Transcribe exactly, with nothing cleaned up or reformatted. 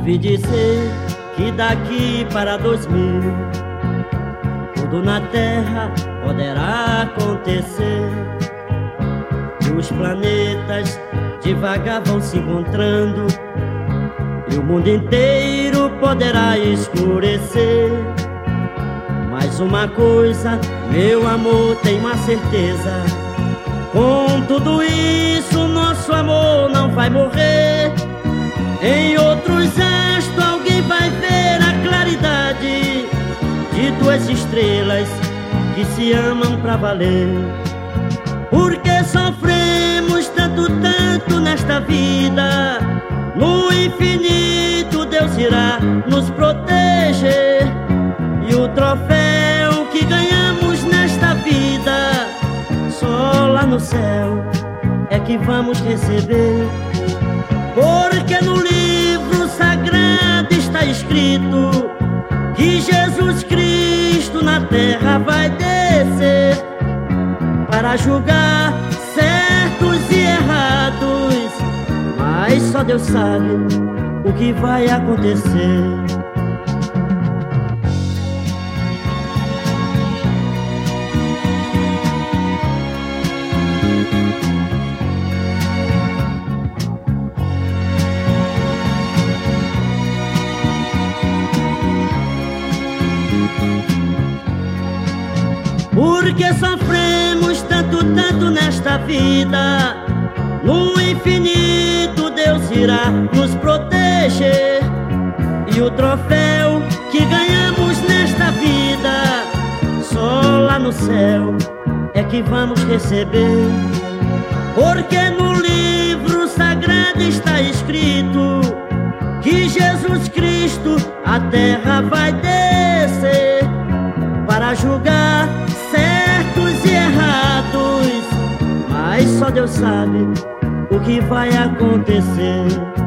Ouvi dizer que daqui para dois mil tudo na Terra poderá acontecer, e os planetas devagar vão se encontrando, e o mundo inteiro poderá escurecer. Mas uma coisa, meu amor, tem uma certeza: com tudo isso nosso amor não vai morrer. Em outros astros alguém vai ver a claridade de duas estrelas que se amam pra valer. Porque sofremos tanto, tanto nesta vida, no infinito Deus irá nos proteger. E o troféu que ganhamos nesta vida, só lá no céu é que vamos receber. Porque no livro sagrado está escrito que Jesus Cristo na terra vai descer para julgar certos e errados, mas só Deus sabe o que vai acontecer. Porque sofremos tanto, tanto nesta vida, no infinito Deus irá nos proteger. E o troféu que ganhamos nesta vida, só lá no céu é que vamos receber. Porque no livro sagrado está escrito que Jesus Cristo a terra vai descer para julgar certos e errados, mas só Deus sabe o que vai acontecer.